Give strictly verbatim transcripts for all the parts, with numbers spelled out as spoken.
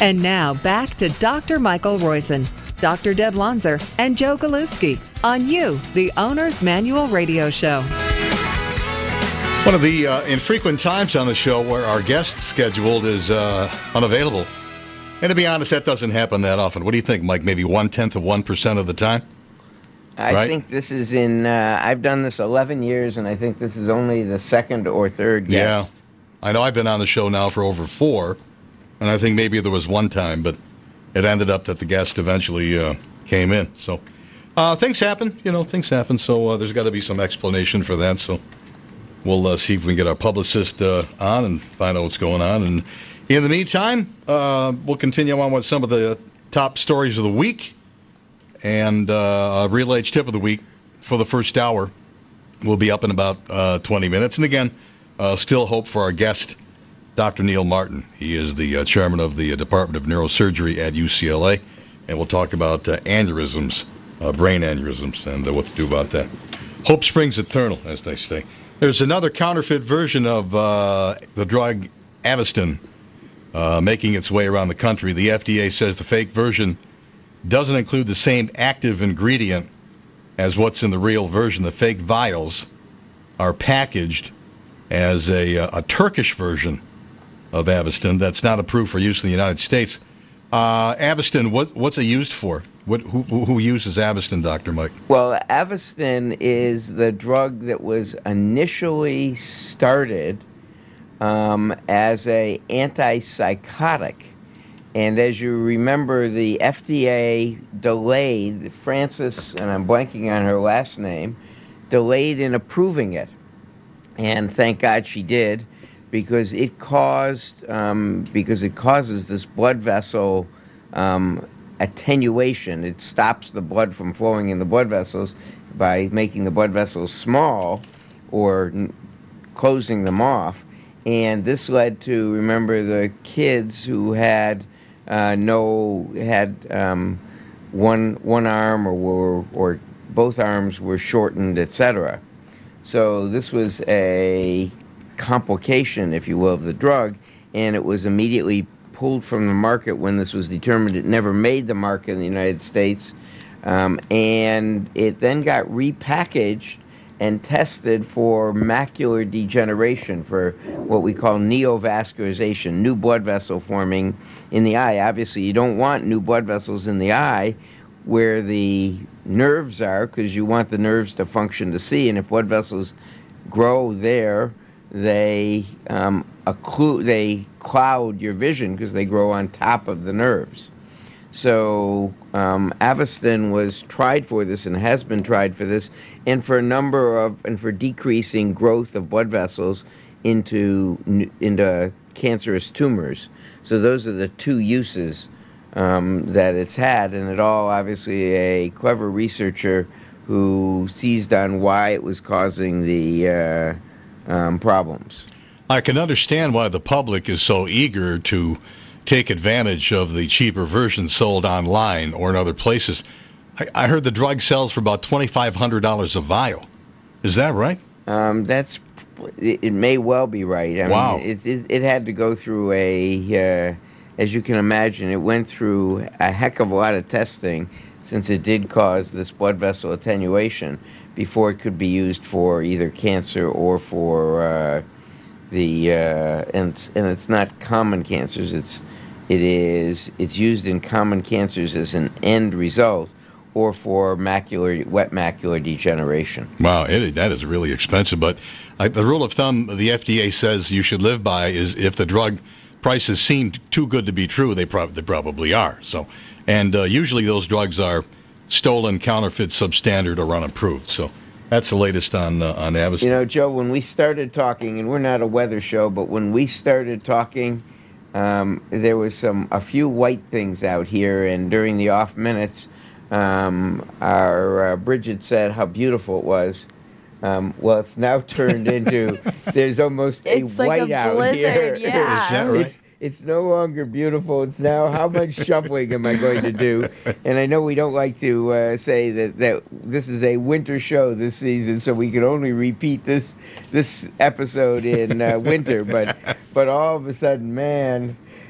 And now back to Doctor Michael Roizen, Doctor Deb Lonzer, and Joe Galuski on You, the Owner's Manual Radio Show. One of the uh, infrequent times on the show where our guest scheduled is uh, unavailable. And to be honest, that doesn't happen that often. What do you think, Mike? Maybe one-tenth of one percent of the time? I right? think this is in, uh, I've done this eleven years, and I think this is only the second or third guest. Yeah. I know I've been on the show now for over four, and I think maybe there was one time, but it ended up that the guest eventually uh, came in. So uh, things happen, you know, things happen. So uh, there's got to be some explanation for that. So we'll uh, see if we can get our publicist uh, on and find out what's going on. And in the meantime, uh, we'll continue on with some of the top stories of the week. And uh, a Real Age Tip of the Week for the first hour will be up in about uh, twenty minutes. And again, uh, still hope for our guest, Doctor Neil Martin. He is the uh, chairman of the uh, Department of Neurosurgery at U C L A. And we'll talk about uh, aneurysms, uh, brain aneurysms, and uh, what to do about that. Hope springs eternal, as they say. There's another counterfeit version of uh, the drug Avastin uh, making its way around the country. The F D A says the fake version doesn't include the same active ingredient as what's in the real version. The fake vials are packaged as a, a Turkish version of Avastin that's not approved for use in the United States. Uh, Avastin, what, what's it used for? What, who, who uses Avastin, Doctor Mike? Well, Avastin is the drug that was initially started um, as a antipsychotic. And as you remember, the F D A delayed, Frances, and I'm blanking on her last name, delayed in approving it. And thank God she did, because it caused, um, because it causes this blood vessel um, attenuation. It stops the blood from flowing in the blood vessels by making the blood vessels small or n- closing them off. And this led to, remember, the kids who had Uh, no, had um, one one arm or were, or both arms were shortened, et cetera. So this was a complication, if you will, of the drug, and it was immediately pulled from the market when this was determined. It never made the market in the United States, um, and it then got repackaged and tested for macular degeneration, for what we call neovascularization, new blood vessel forming in the eye. Obviously, you don't want new blood vessels in the eye where the nerves are, because you want the nerves to function to see, and if blood vessels grow there, they um, occlude, they cloud your vision because they grow on top of the nerves. So um, Avastin was tried for this and has been tried for this, and for a number of, and for decreasing growth of blood vessels into into cancerous tumors. So those are the two uses um, that it's had, and it all obviously a clever researcher who seized on why it was causing the uh, um, problems. I can understand why the public is so eager to take advantage of the cheaper version sold online or in other places. I, I heard the drug sells for about twenty-five hundred dollars a vial. Is that right? Um, that's it, it may well be right. I wow. mean, it, it, it had to go through a, uh, as you can imagine, it went through a heck of a lot of testing, since it did cause this blood vessel attenuation, before it could be used for either cancer or for uh, the, uh, and, and it's not common cancers, it's It is, it's used in common cancers as an end result, or for macular, wet macular degeneration. Wow, it, that is really expensive. But uh, the rule of thumb the F D A says you should live by is if the drug prices seem too good to be true, they, prob- they probably are. So, and uh, usually those drugs are stolen, counterfeit, substandard, or unapproved. So that's the latest on uh, on Avastin. You know, Joe, when we started talking, and we're not a weather show, but when we started talking, Um, there was some a few white things out here, and during the off minutes, um, our uh, Bridget said how beautiful it was. Um, well, it's now turned into there's almost a it's like white a out blizzard, here. Yeah. Is that right? It's, it's no longer beautiful. It's now how much shoveling am I going to do? And I know we don't like to uh, say that, that this is a winter show this season, so we can only repeat this this episode in uh, winter. But but all of a sudden, man,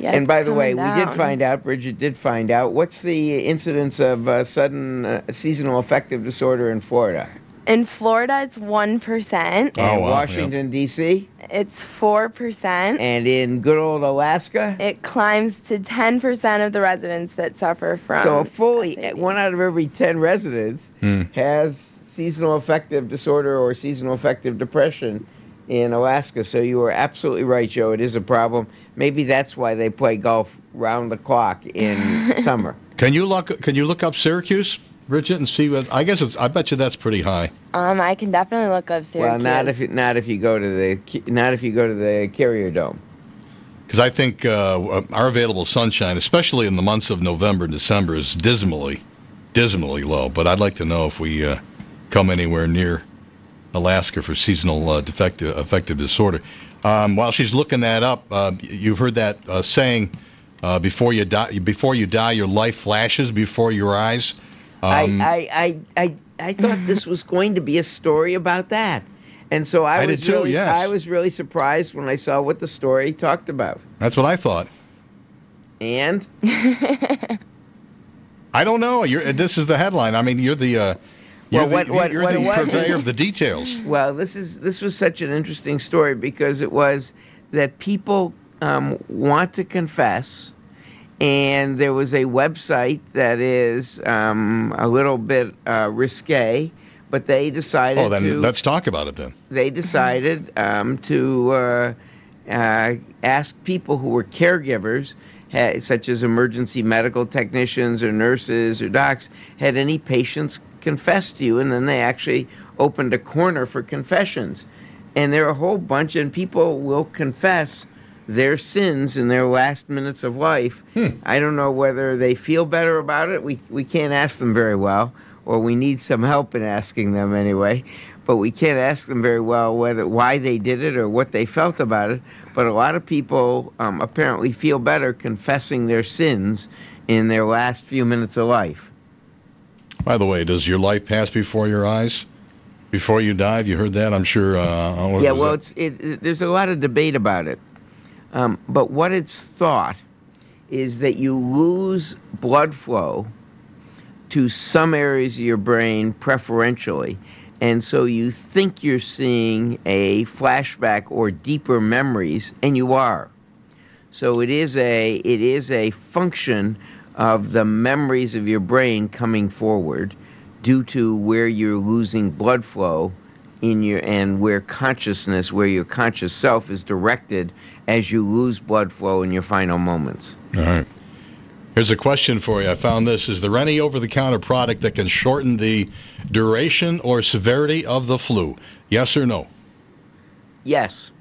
Yeah, And it's by the way, coming we did down. find out, Bridget did find out, what's the incidence of uh, sudden uh, seasonal affective disorder in Florida? In Florida, it's one percent. Oh, And wow, Washington, D C? It's four percent. And in good old Alaska? It climbs to ten percent of the residents that suffer from So fully, S A D. one out of every ten residents Hmm. has seasonal affective disorder or seasonal affective depression in Alaska. So you were absolutely right, Joe. It is a problem. Maybe that's why they play golf round the clock in summer. Can you look? Can you look up Syracuse, Bridget, and see what? I guess it's. I bet you that's pretty high. Um, I can definitely look up Syracuse. Well, not if you, not if you go to the not if you go to the Carrier Dome. Because I think uh, our available sunshine, especially in the months of November and December, is dismally, dismally low. But I'd like to know if we uh, come anywhere near Alaska for seasonal uh, defective affective disorder. Um, while she's looking that up, uh, you've heard that uh, saying, uh, "Before you die, before you die, your life flashes before your eyes." Um, I, I, I, I, I thought this was going to be a story about that, and so I, I was did too, really, yes. I was really surprised when I saw what the story talked about. that's what I thought. And I don't know. You're, this is the headline. I mean, you're the uh, you're Well, what- the, what- you're what the it was- purveyor of the details. well, this is this was such an interesting story because it was that people um, want to confess, and there was a website that is um, a little bit uh, risque, but they decided Oh, then to. let's talk about it then. they decided um, to uh, uh, ask people who were caregivers, ha- such as emergency medical technicians or nurses or docs, had any patients confess to you, and then they actually opened a corner for confessions. And there are a whole bunch, and people will confess their sins in their last minutes of life. Hmm. I don't know whether they feel better about it. We we can't ask them very well, or we need some help in asking them anyway. But we can't ask them very well whether why they did it or what they felt about it. But a lot of people um, apparently feel better confessing their sins in their last few minutes of life. By the way, does your life pass before your eyes before you die? Have you heard that? I'm sure. Uh, what Yeah, was well, that? it's it, it, there's a lot of debate about it. Um, but what it's thought is that you lose blood flow to some areas of your brain preferentially. And so you think you're seeing a flashback or deeper memories, and you are. So it is a it is a function of the memories of your brain coming forward due to where you're losing blood flow in your and where consciousness, where your conscious self is directed as you lose blood flow in your final moments. All right. Here's a question for you. I found this. Is there any over-the-counter product that can shorten the duration or severity of the flu? Yes or no? Yes.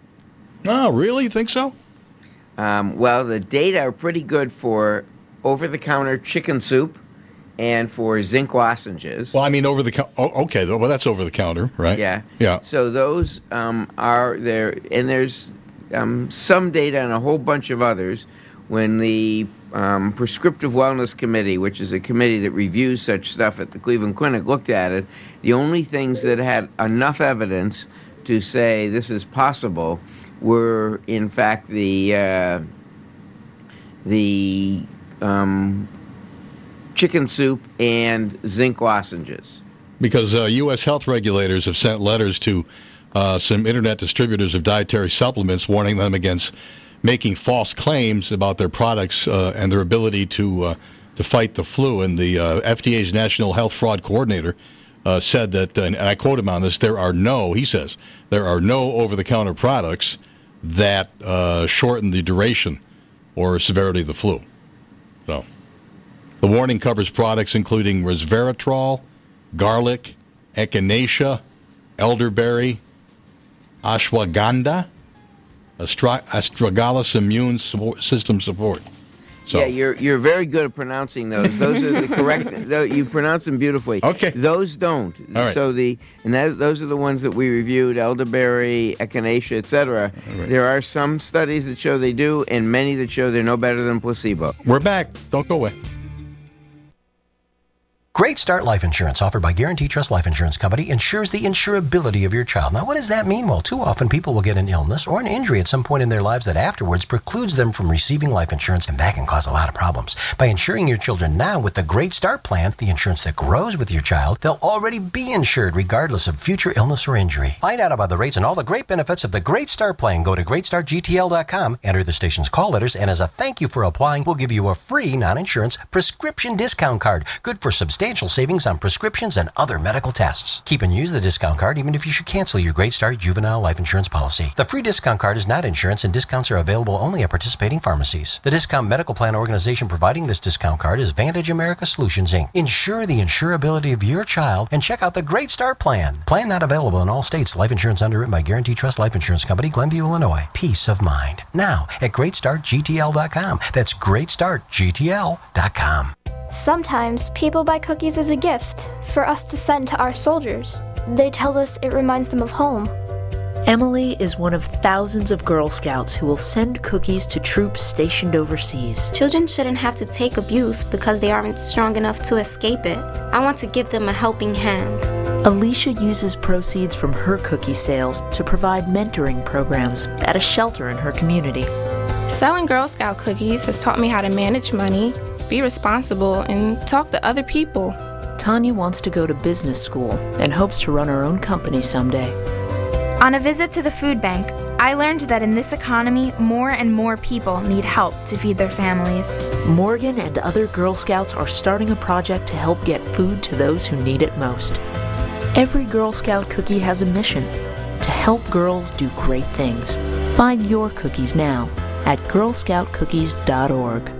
Oh, really? You think so? Um, well, the data are pretty good for over-the-counter chicken soup and for zinc lozenges. Well, I mean, over the counter. Oh, okay. Well, that's over the counter, right? Yeah. Yeah. So those um, are there, and there's um, some data and a whole bunch of others. When the um, Prescriptive Wellness Committee, which is a committee that reviews such stuff at the Cleveland Clinic, looked at it, the only things that had enough evidence to say this is possible were, in fact, the uh, the um, chicken soup and zinc lozenges. Because uh, U S health regulators have sent letters to uh, some internet distributors of dietary supplements warning them against making false claims about their products uh, and their ability to uh, to fight the flu. And the uh, F D A's National Health Fraud Coordinator uh, said that, and I quote him on this, there are no, he says, there are no over-the-counter products that uh, shorten the duration or severity of the flu. So the warning covers products including resveratrol, garlic, echinacea, elderberry, ashwagandha, astra- astragalus immune support, system support. So, Yeah, you're you're very good at pronouncing those. Those are the correct. Though you pronounce them beautifully. Okay. Those don't. All right. So the and that, those are the ones that we reviewed: elderberry, echinacea, et cetera. All right. There are some studies that show they do, and many that show they're no better than placebo. we're back. Don't go away. Great Start Life Insurance, offered by Guarantee Trust Life Insurance Company, ensures the insurability of your child. Now, what does that mean? Well, too often people will get an illness or an injury at some point in their lives that afterwards precludes them from receiving life insurance, and that can cause a lot of problems. By insuring your children now with the Great Start Plan, the insurance that grows with your child, they'll already be insured regardless of future illness or injury. Find out about the rates and all the great benefits of the Great Start Plan. Go to great start g t l dot com, enter the station's call letters, and as a thank you for applying, we'll give you a free non-insurance prescription discount card, good for substantial savings on prescriptions and other medical tests. Keep and use the discount card even if you should cancel your Great Start Juvenile Life Insurance policy. The free discount card is not insurance, and discounts are available only at participating pharmacies. The discount medical plan organization providing this discount card is Vantage America Solutions, Incorporated. Ensure the insurability of your child and check out the Great Start Plan. Plan not available in all states. Life insurance underwritten by Guarantee Trust Life Insurance Company, Glenview, Illinois. Peace of mind. Now at great start g t l dot com. That's great start g t l dot com. Sometimes people buy cookies as a gift for us to send to our soldiers. They tell us it reminds them of home. Emily is one of thousands of Girl Scouts who will send cookies to troops stationed overseas. Children shouldn't have to take abuse because they aren't strong enough to escape it. I want to give them a helping hand. Alicia uses proceeds from her cookie sales to provide mentoring programs at a shelter in her community. Selling Girl Scout cookies has taught me how to manage money, be responsible, and talk to other people. Tanya wants to go to business school and hopes to run her own company someday. On a visit to the food bank, I learned that in this economy, more and more people need help to feed their families. Morgan and other Girl Scouts are starting a project to help get food to those who need it most. Every Girl Scout cookie has a mission: to help girls do great things. Find your cookies now at girl scout cookies dot org.